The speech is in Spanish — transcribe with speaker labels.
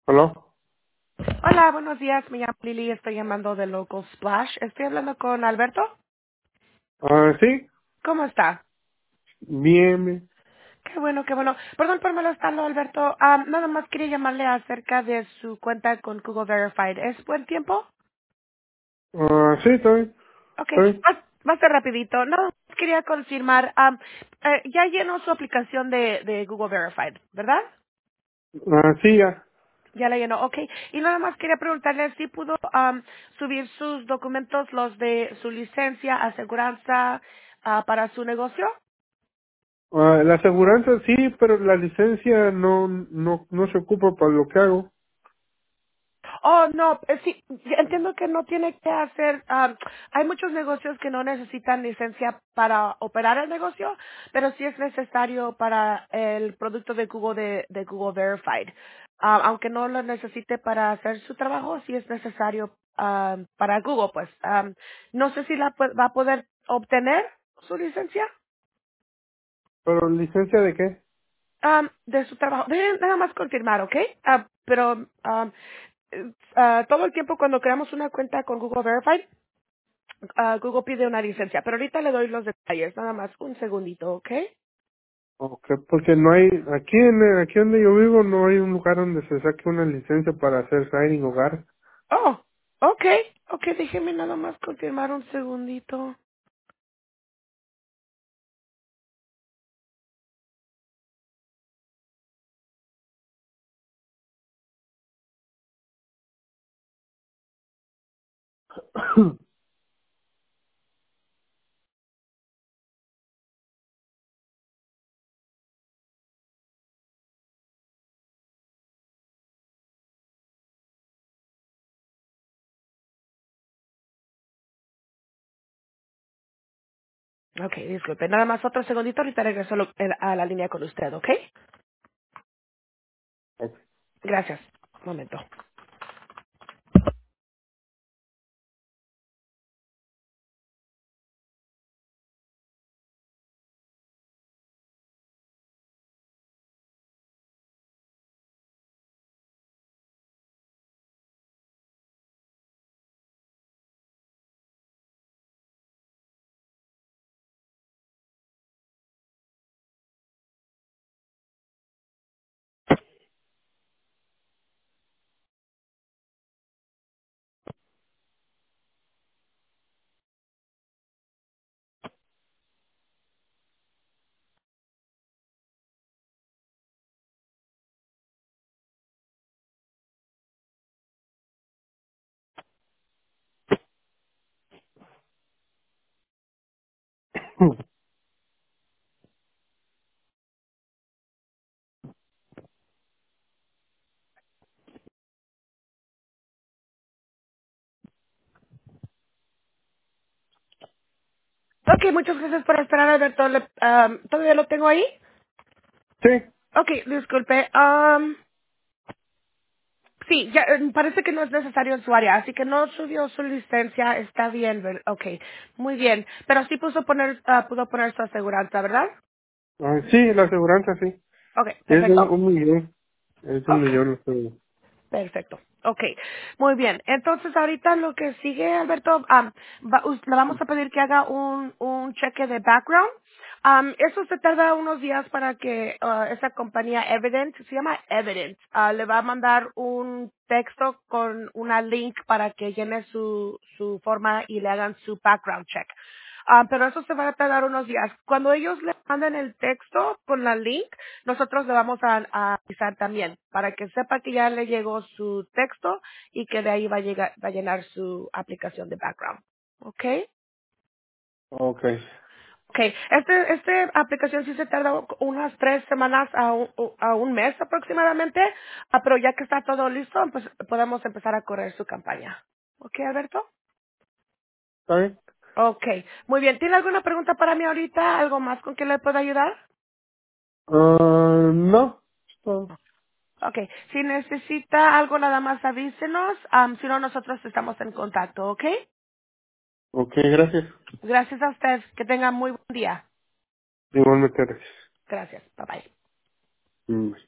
Speaker 1: ¿Aló?
Speaker 2: Hola, buenos días. Me llamo Lili. Estoy llamando de Local Splash. Estoy hablando con Alberto.
Speaker 1: Sí,
Speaker 2: ¿Cómo está?
Speaker 1: bien, bien.
Speaker 2: Qué bueno, qué bueno. Perdón por molestarlo, Alberto. Nada más quería llamarle acerca de su cuenta con Google Verified. ¿Es buen tiempo?
Speaker 1: Sí, estoy,
Speaker 2: Ok,
Speaker 1: estoy.
Speaker 2: va a ser rapidito. No, quería confirmar. Ya llenó su aplicación de Google Verified, ¿verdad?
Speaker 1: Sí, ya.
Speaker 2: Ya la llenó, ok. Y nada más quería preguntarle si pudo subir sus documentos, los de su licencia, aseguranza para su negocio.
Speaker 1: La aseguranza sí, pero la licencia no se ocupa para lo que hago.
Speaker 2: Oh, no, sí, entiendo que no tiene que hacer, hay muchos negocios que no necesitan licencia para operar el negocio, pero sí es necesario para el producto de Google de Google Verified. Aunque no lo necesite para hacer su trabajo, sí es necesario para Google, pues. No sé si va a poder obtener su licencia
Speaker 1: ¿Pero licencia de qué?
Speaker 2: de su trabajo. Dejen nada más confirmar, ¿ok? Pero todo el tiempo cuando creamos una cuenta con Google Verified, Google pide una licencia, pero ahorita le doy los detalles, nada más un segundito, ¿ok?
Speaker 1: Okay, porque no hay, aquí donde yo vivo no hay un lugar donde se saque una licencia para hacer signing hogar.
Speaker 2: Oh, ok, ok, déjeme nada más confirmar un segundito. Ok, disculpe, nada más otro segundito, ahorita regreso a la línea con usted, ¿ok?
Speaker 1: Ok.
Speaker 2: Gracias, un momento. Ok, muchas gracias por esperar, Alberto. ¿Todavía lo tengo ahí?
Speaker 1: Sí,
Speaker 2: Ok, disculpe. Sí, ya, parece que no es necesario en su área, así que no subió su licencia, está bien, ok, muy bien. Pero sí pudo poner su aseguranza, ¿verdad?
Speaker 1: sí, la aseguranza sí.
Speaker 2: Ok,
Speaker 1: Es de
Speaker 2: perfecto.
Speaker 1: un millón. Es un
Speaker 2: Ok,
Speaker 1: millón. La aseguranza.
Speaker 2: perfecto. Ok, muy bien. Entonces ahorita lo que sigue, Alberto, le vamos a pedir que haga un cheque de background. Eso se tarda unos días para que esa compañía Evident, se llama Evident, le va a mandar un texto con una link para que llene su forma y le hagan su background check. Pero eso se va a tardar unos días. Cuando ellos le manden el texto con la link, nosotros le vamos a avisar también para que sepa que ya le llegó su texto y que de ahí va a llenar su aplicación de background. ¿Ok?
Speaker 1: Okay.
Speaker 2: Ok. Este aplicación sí se tarda unas 3 semanas a un mes aproximadamente, pero ya que está todo listo, pues podemos empezar a correr su campaña. ¿Ok, Alberto?
Speaker 1: ¿Está bien?
Speaker 2: Ok. Muy bien. ¿Tiene alguna pregunta para mí ahorita? ¿Algo más con que le pueda ayudar?
Speaker 1: No.
Speaker 2: Ok, si necesita algo nada más avísenos, si no nosotros estamos en contacto, ¿ok?
Speaker 1: Ok, gracias.
Speaker 2: Gracias a usted, que tenga muy buen día.
Speaker 1: Igualmente gracias.
Speaker 2: Gracias, bye bye.
Speaker 1: Mm.